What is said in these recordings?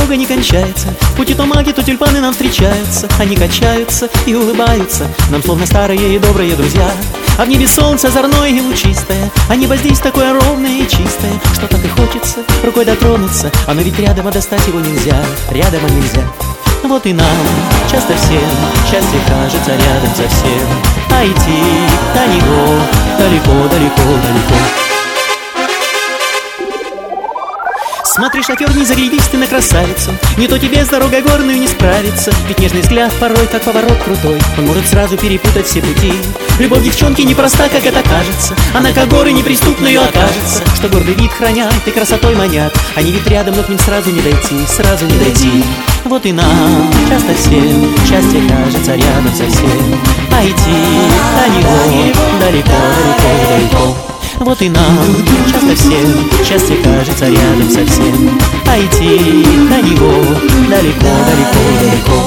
дорога не кончается. В пути то маки, то тюльпаны нам встречаются. Они качаются и улыбаются нам, словно старые и добрые друзья. А в небе солнце озорное и лучистое, а небо здесь такое ровное и чистое, что так и хочется рукой дотронуться. Оно ведь рядом, а достать его нельзя, рядом, а нельзя. Вот и нам часто всем счастье кажется рядом совсем, а идти до него далеко, далеко, далеко. Смотри, шофер, не заглядись ты на красавицу, не то тебе с дорогой горную не справиться. Ведь нежный взгляд порой, как поворот крутой, он может сразу перепутать все пути. Любовь девчонки непроста, как это кажется, она как горы неприступною окажется. Что гордый вид хранят и красотой манят, они ведь рядом, но к ним сразу не дойти, сразу не дойти. Вот и нам часто всем счастье кажется рядом совсем, а идти до него далеко, далеко, далеко. Вот и нам часто всем счастье кажется рядом совсем, а идти до него далеко, далеко, далеко.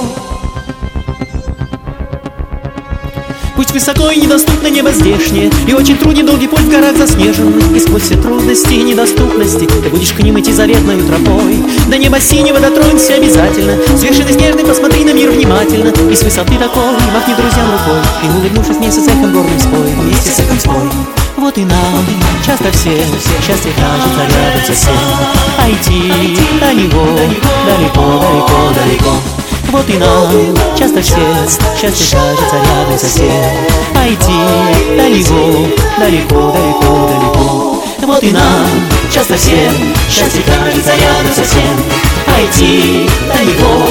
Путь высоко и недоступно небо здешнее, и очень труден долгий путь в горах заснеженных. И сквозь все трудности и недоступности ты будешь к ним идти заветной тропой. До неба синего дотронься обязательно, с вершины снежной посмотри на мир внимательно. И с высоты такой махни друзьям рукой, и улыбнувшись вместе с эхом горным спой, вместе с эхом спой. Вот и нам часто всем счастье кажется рядом совсем, а идти до него далеко, далеко, далеко. Вот и нам часто всем счастье кажется рядом совсем, а идти до него далеко, далеко, далеко. Вот и нам часто всем счастье кажется рядом совсем, а идти до него